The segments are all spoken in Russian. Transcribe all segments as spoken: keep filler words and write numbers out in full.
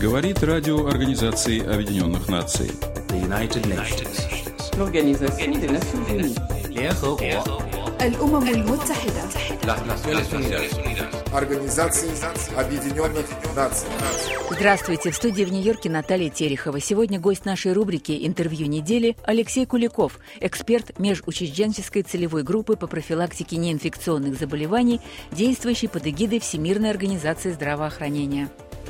Говорит радио Организации Объединенных Наций. الأمم المتحدة. Организации Объединенных Наций. Здравствуйте, в студии в Нью-Йорке Наталья Терехова. Сегодня гость нашей рубрики «Интервью недели» Алексей Куликов, эксперт межучрежденческой целевой группы по профилактике неинфекционных заболеваний, действующий под эгидой Всемирной организации здравоохранения.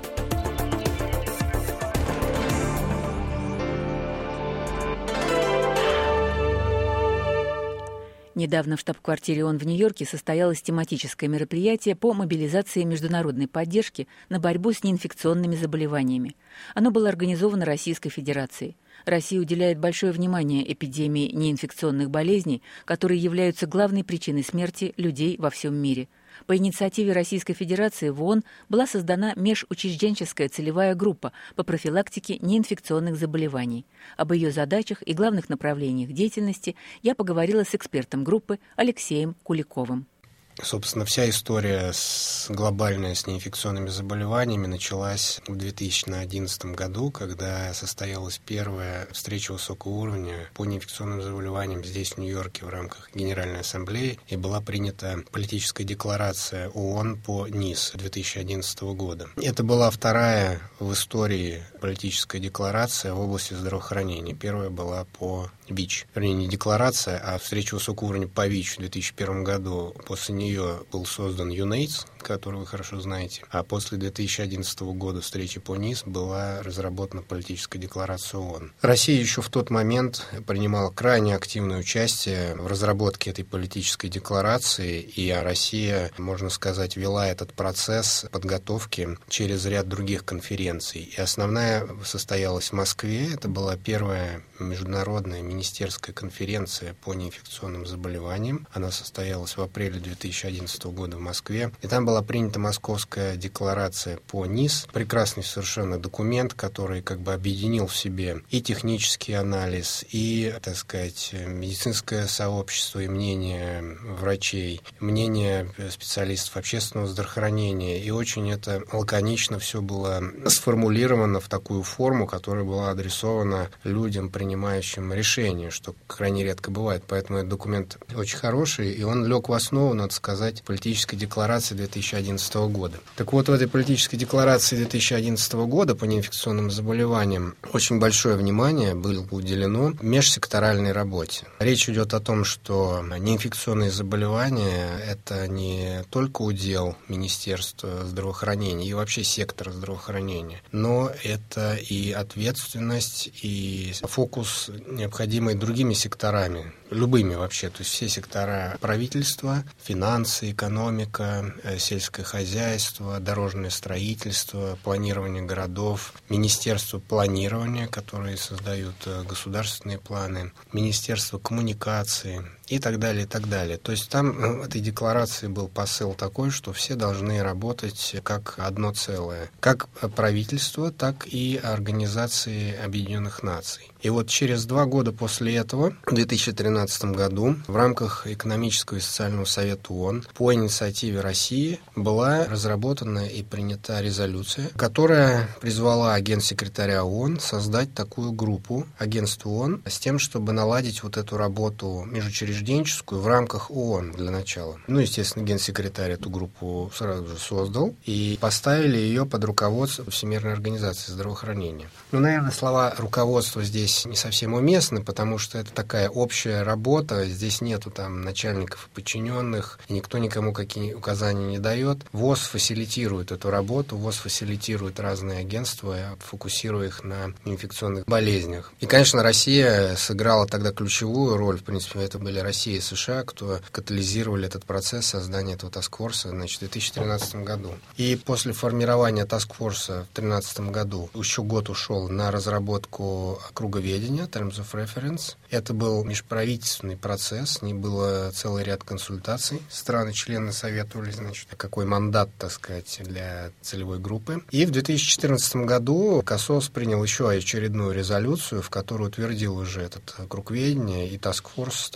Недавно в штаб-квартире ООН в Нью-Йорке состоялось тематическое мероприятие по мобилизации международной поддержки на борьбу с неинфекционными заболеваниями. Оно было организовано Российской Федерацией. Россия уделяет большое внимание эпидемии неинфекционных болезней, которые являются главной причиной смерти людей во всем мире. По инициативе Российской Федерации в ООН была создана межучрежденческая целевая группа по профилактике неинфекционных заболеваний. Об ее задачах и главных направлениях деятельности я поговорила с экспертом группы Алексеем Куликовым. Собственно, вся история с глобальная с неинфекционными заболеваниями началась в две тысячи одиннадцатом году, когда состоялась первая встреча высокого уровня по неинфекционным заболеваниям здесь, в Нью-Йорке, в рамках Генеральной Ассамблеи, и была принята политическая декларация ООН по НИС две тысячи одиннадцатого года. Это была вторая в истории политическая декларация в области здравоохранения. Первая была по ВИЧ. Вернее, не декларация, а встреча высокого уровня по ВИЧ в две тысячи первом году. После нее был создан ЮНЕЙДС, который вы хорошо знаете. А после две тысячи одиннадцатого года встречи по НИС была разработана политическая декларация ООН. Россия еще в тот момент принимала крайне активное участие в разработке этой политической декларации, и Россия, можно сказать, вела этот процесс подготовки через ряд других конференций. И основная состоялась в Москве. Это была первая международная министерская конференция по неинфекционным заболеваниям. Она состоялась в апреле две тысячи одиннадцатого года в Москве. И там была принята Московская декларация по НИС. Прекрасный совершенно документ, который как бы объединил в себе и технический анализ, и, так сказать, медицинское сообщество, и мнение врачей, мнение специалистов общественного здравоохранения. И очень это лаконично все было сформулировано в такую форму, которая была адресована людям, принимающим решения, что крайне редко бывает. Поэтому этот документ очень хороший, и он лег в основу, надо сказать, политической декларации две тысячи одиннадцатого года. Так вот, в этой политической декларации две тысячи одиннадцатого года по неинфекционным заболеваниям очень большое внимание было уделено межсекторальной работе. Речь идет о том, что неинфекционные заболевания – это не только удел Министерства здравоохранения и вообще сектора здравоохранения, но это и ответственность, и фокус, необходимый другими секторами, любыми вообще, то есть все сектора правительства, финансы, экономика, сельское хозяйство, дорожное строительство, планирование городов, Министерство планирования, которые создают государственные планы, Министерство коммуникации и так далее, и так далее. То есть там в этой декларации был посыл такой, что все должны работать как одно целое. Как правительство, так и Организации Объединенных Наций. И вот через два года после этого, в две тысячи тринадцатом году, в рамках Экономического и социального совета ООН по инициативе России была разработана и принята резолюция, которая призвала генсекретаря ООН создать такую группу, агентство ООН, с тем, чтобы наладить вот эту работу межучрежденческую в рамках ООН для начала. Ну, естественно, генсекретарь эту группу сразу же создал, и поставили ее под руководство Всемирной организации здравоохранения. Ну, наверное, слова руководства здесь не совсем уместны, потому что это такая общая работа, здесь нету там начальников и подчиненных, и никто никому какие указания не дает. ВОЗ фасилитирует эту работу, ВОЗ фасилитирует разные агентства, фокусируя их на инфекционных болезнях. И, конечно, Россия сыграла тогда ключевую роль, в принципе, это были Россия и США, кто катализировали этот процесс создания этого таскфорса, значит, в две тысячи тринадцатом году. И после формирования таскфорса в две тысячи тринадцатом году еще год ушел на разработку круговедения, Terms of Reference. Это был межправительственный процесс, не было целый ряд консультаций. Страны-члены советовали, значит, какой мандат, так сказать, для целевой группы. И в две тысячи четырнадцатом году КАСОС принял еще очередную резолюцию, в которой утвердил уже этот круг ведения, и таскфорс стал как бы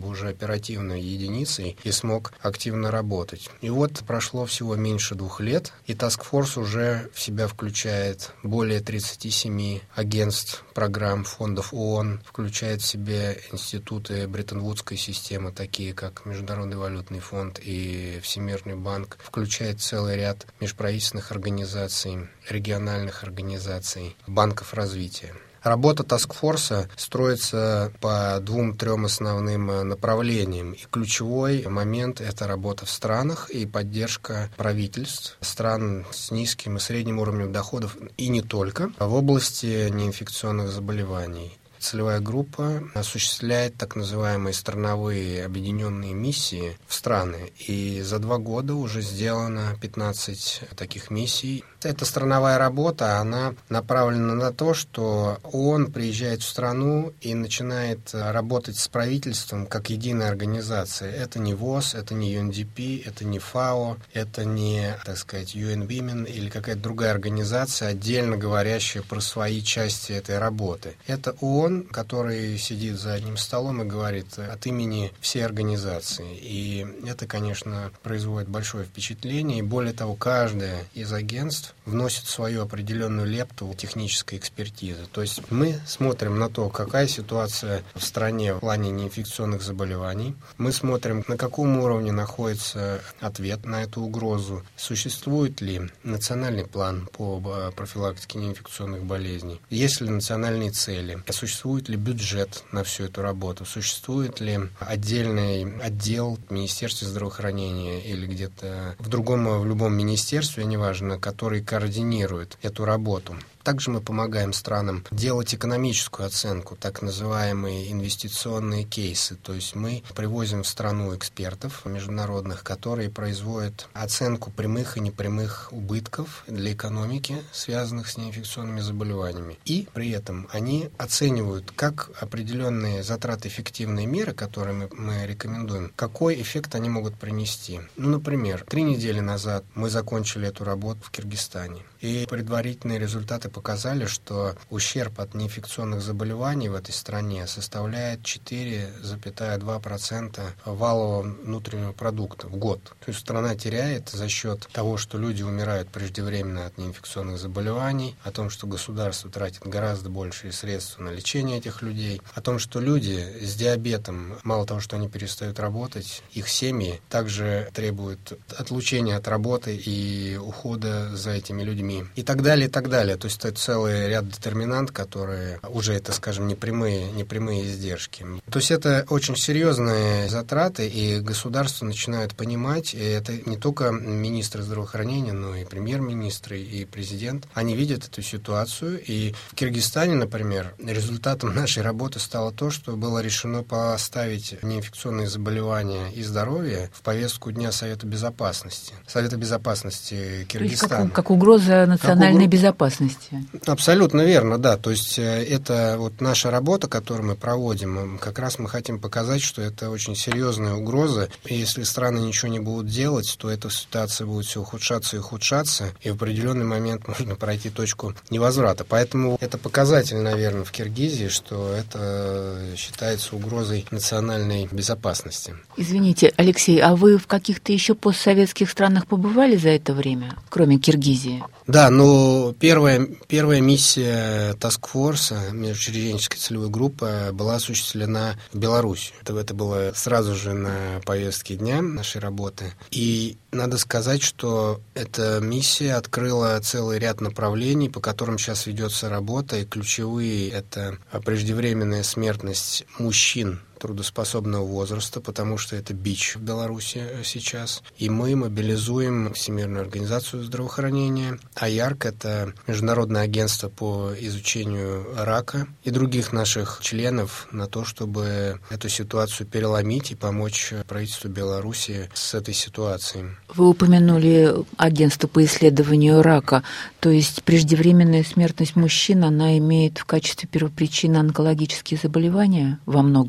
уже оперативной единицей и смог активно работать. И вот прошло всего меньше двух лет, и Task Force уже в себя включает более тридцати семи агентств, программ, фондов ООН, включает в себя институты Бреттон-Вудской системы, такие как Международный валютный фонд и Всемирный банк, включает целый ряд межправительственных организаций, региональных организаций, банков развития. Работа таскфорса строится по двум-трем основным направлениям. И ключевой момент – это работа в странах и поддержка правительств стран с низким и средним уровнем доходов, и не только, в области неинфекционных заболеваний. Целевая группа осуществляет так называемые страновые объединенные миссии в страны. И за два года уже сделано пятнадцать таких миссий. Эта страновая работа, она направлена на то, что ООН приезжает в страну и начинает работать с правительством как единая организация. Это не ВОЗ, это не ю эн ди пи, это не ФАО, это не, так сказать, ю эн Women или какая-то другая организация, отдельно говорящая про свои части этой работы. Это ООН, который сидит за одним столом и говорит от имени всей организации. И это, конечно, производит большое впечатление. И более того, каждое из агентств вносит свою определенную лепту технической экспертизы. То есть мы смотрим на то, какая ситуация в стране в плане неинфекционных заболеваний. Мы смотрим, на каком уровне находится ответ на эту угрозу. Существует ли национальный план по профилактике неинфекционных болезней? Есть ли национальные цели? Существует ли бюджет на всю эту работу? Существует ли отдельный отдел в Министерстве здравоохранения или где-то в другом, в любом министерстве, неважно, который координирует эту работу? Также мы помогаем странам делать экономическую оценку, так называемые инвестиционные кейсы. То есть мы привозим в страну экспертов международных, которые производят оценку прямых и непрямых убытков для экономики, связанных с неинфекционными заболеваниями. И при этом они оценивают, как определенные затраты-эффективные меры, которые мы, мы рекомендуем, какой эффект они могут принести. Ну, например, три недели назад мы закончили эту работу в Киргизстане. И предварительные результаты показали, что ущерб от неинфекционных заболеваний в этой стране составляет четыре целых два десятых процента валового внутреннего продукта в год. То есть страна теряет за счет того, что люди умирают преждевременно от неинфекционных заболеваний, о том, что государство тратит гораздо большие средства на лечение этих людей, о том, что люди с диабетом, мало того, что они перестают работать, их семьи также требуют отлучения от работы и ухода за этими людьми. И так далее, и так далее. То есть это целый ряд детерминант, которые уже, это, скажем, непрямые, непрямые издержки. То есть это очень серьезные затраты, и государство начинает понимать, и это не только министры здравоохранения, но и премьер-министры, и президент. Они видят эту ситуацию, и в Киргизстане, например, результатом нашей работы стало то, что было решено поставить неинфекционные заболевания и здоровье в повестку Дня Совета Безопасности. Совета Безопасности Киргизстана. То есть как, как угроза национальной угр... безопасности. Абсолютно верно, да. То есть это вот наша работа, которую мы проводим, как раз мы хотим показать, что это очень серьезная угроза. И если страны ничего не будут делать, то эта ситуация будет все ухудшаться и ухудшаться, и в определенный момент можно пройти точку невозврата. Поэтому это показатель, наверное, в Киргизии, что это считается угрозой национальной безопасности. Извините, Алексей, а вы в каких-то еще постсоветских странах побывали за это время, кроме Киргизии? Да, но первая, первая миссия таскфорса, межучрежденческой целевой группы, была осуществлена в Беларуси. Это, это было сразу же на повестке дня нашей работы. И надо сказать, что эта миссия открыла целый ряд направлений, по которым сейчас ведется работа, и ключевые – это преждевременная смертность мужчин трудоспособного возраста, потому что это бич в Беларуси сейчас. И мы мобилизуем Всемирную организацию здравоохранения, АЯРК – это Международное агентство по изучению рака, и других наших членов на то, чтобы эту ситуацию переломить и помочь правительству Беларуси с этой ситуацией. Вы упомянули агентство по исследованию рака, то есть преждевременная смертность мужчин, она имеет в качестве первопричины онкологические заболевания во многом?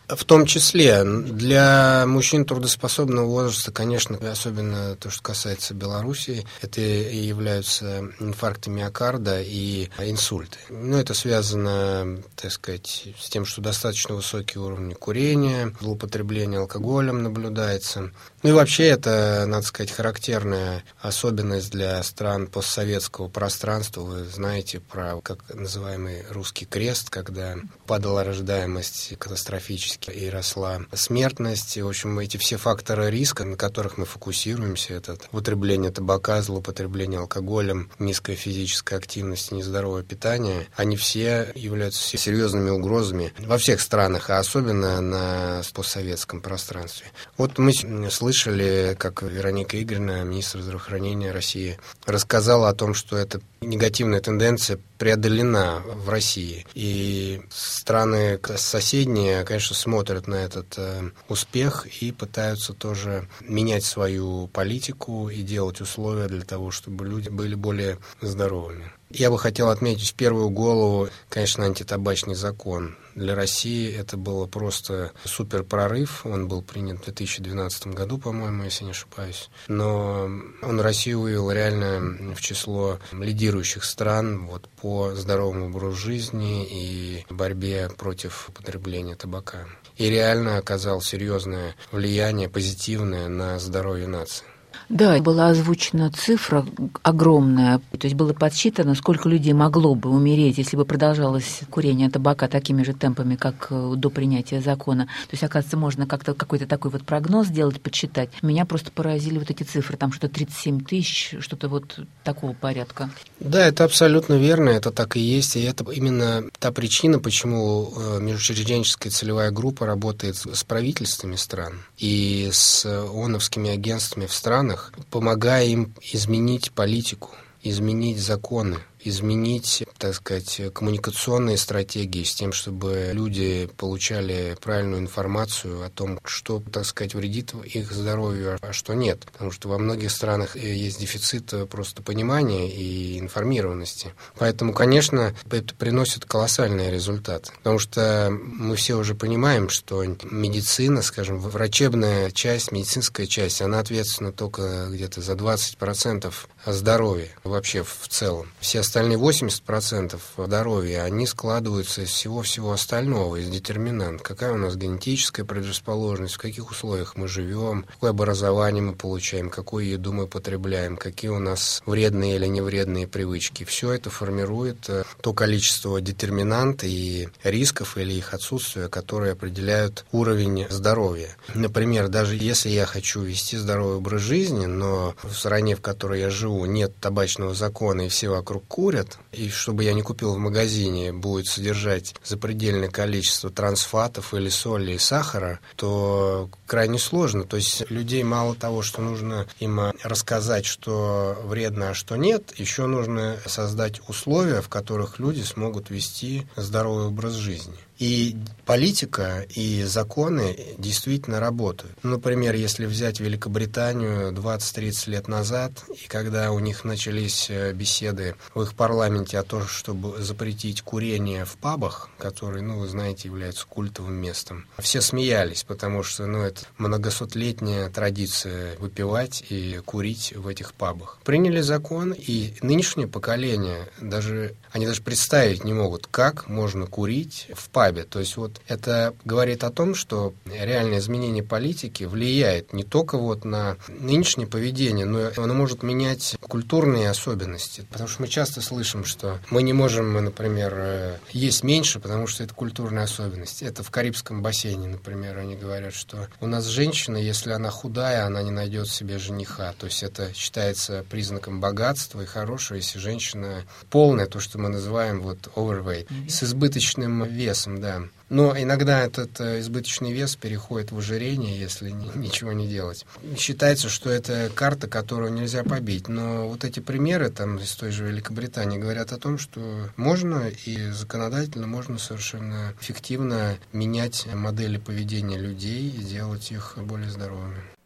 В том числе для мужчин трудоспособного возраста, конечно, особенно то, что касается Белоруссии, это и являются инфаркты миокарда и инсульты. Но это связано, так сказать, с тем, что достаточно высокие уровни курения, злоупотребления алкоголем наблюдается. Ну и вообще это, надо сказать, характерная особенность для стран постсоветского пространства. Вы знаете про как называемый русский крест, когда падала рождаемость катастрофически и росла смертность. В общем, эти все факторы риска, на которых мы фокусируемся, это употребление табака, злоупотребление алкоголем, низкая физическая активность, нездоровое питание, они все являются серьезными угрозами во всех странах, а особенно на постсоветском пространстве. Вот мы слышали, как Вероника Игоревна, министр здравоохранения России, рассказала о том, что эта негативная тенденция преодолена в России. И страны соседние, конечно, смотрят на этот э, успех и пытаются тоже менять свою политику и делать условия для того, чтобы люди были более здоровыми. Я бы хотел отметить в первую голову, конечно, антитабачный закон. Для России это было просто супер прорыв. Он был принят в две тысячи двенадцатом году, по-моему, если не ошибаюсь. Но он Россию вывел реально в число лидирующих стран вот, по здоровому образу жизни и борьбе против употребления табака. И реально оказал серьезное влияние, позитивное на здоровье нации. Да, была озвучена цифра огромная, то есть было подсчитано, сколько людей могло бы умереть, если бы продолжалось курение табака такими же темпами, как до принятия закона. То есть, оказывается, можно как-то какой-то такой вот прогноз сделать, подсчитать. Меня просто поразили вот эти цифры, там что-то тридцать семь тысяч, что-то вот такого порядка. Да, это абсолютно верно, это так и есть, и это именно та причина, почему межучрежденческая целевая группа работает с правительствами стран и с ООНовскими агентствами в странах, помогая им изменить политику, изменить законы, изменить, так сказать, коммуникационные стратегии с тем, чтобы люди получали правильную информацию о том, что, так сказать, вредит их здоровью, а что нет. Потому что во многих странах есть дефицит просто понимания и информированности. Поэтому, конечно, это приносит колоссальные результаты. Потому что мы все уже понимаем, что медицина, скажем, врачебная часть, медицинская часть, она ответственна только где-то за двадцать процентов здоровья вообще в целом. Все остальные восемьдесят процентов здоровья, они складываются из всего-всего остального, из детерминант. Какая у нас генетическая предрасположенность, в каких условиях мы живем, какое образование мы получаем, какую еду мы потребляем, какие у нас вредные или невредные привычки. Все это формирует то количество детерминант и рисков или их отсутствия, которые определяют уровень здоровья. Например, даже если я хочу вести здоровый образ жизни, но в стране, в которой я живу, нет табачного закона и все вокруг курят, и чтобы я не купил в магазине, будет содержать запредельное количество трансфатов или соли и сахара, то крайне сложно. То есть людей мало того, что нужно им рассказать, что вредно, а что нет, еще нужно создать условия, в которых люди смогут вести здоровый образ жизни. И политика, и законы действительно работают. Например, если взять Великобританию двадцать-тридцать лет назад, и когда у них начались беседы в их парламенте о том, чтобы запретить курение в пабах, которые, ну, вы знаете, являются культовым местом, все смеялись, потому что, ну, это многосотлетняя традиция выпивать и курить в этих пабах. Приняли закон, и нынешнее поколение, даже, они даже представить не могут, как можно курить в пабе. То есть вот это говорит о том, что реальное изменение политики влияет не только вот на нынешнее поведение, но оно может менять культурные особенности. Потому что мы часто слышим, что мы не можем, например, есть меньше, потому что это культурная особенность. Это в Карибском бассейне, например, они говорят, что у нас женщина, если она худая, она не найдет себе жениха. То есть это считается признаком богатства и хорошего, если женщина полная, то, что мы называем вот overweight, с избыточным весом. Да. Но иногда этот избыточный вес переходит в ожирение, если ни, ничего не делать. Считается, что это карта, которую нельзя побить. Но вот эти примеры там, из той же Великобритании говорят о том, что можно и законодательно можно совершенно эффективно менять модели поведения людей и делать их более здоровыми.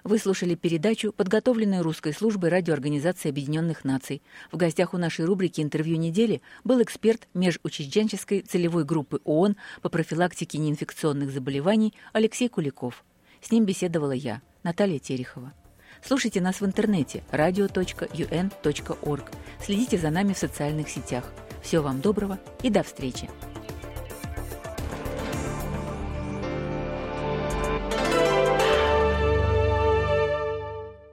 Вы слушали передачу, подготовленную русской службой Радиоорганизации Объединенных Наций. В гостях у нашей рубрики «Интервью недели» был эксперт межучрежденческой целевой группы ООН по профилактике неинфекционных заболеваний Алексей Куликов. С ним беседовала я, Наталья Терехова. Слушайте нас в интернете радио точка ю эн точка орг. Следите за нами в социальных сетях. Всего вам доброго и до встречи!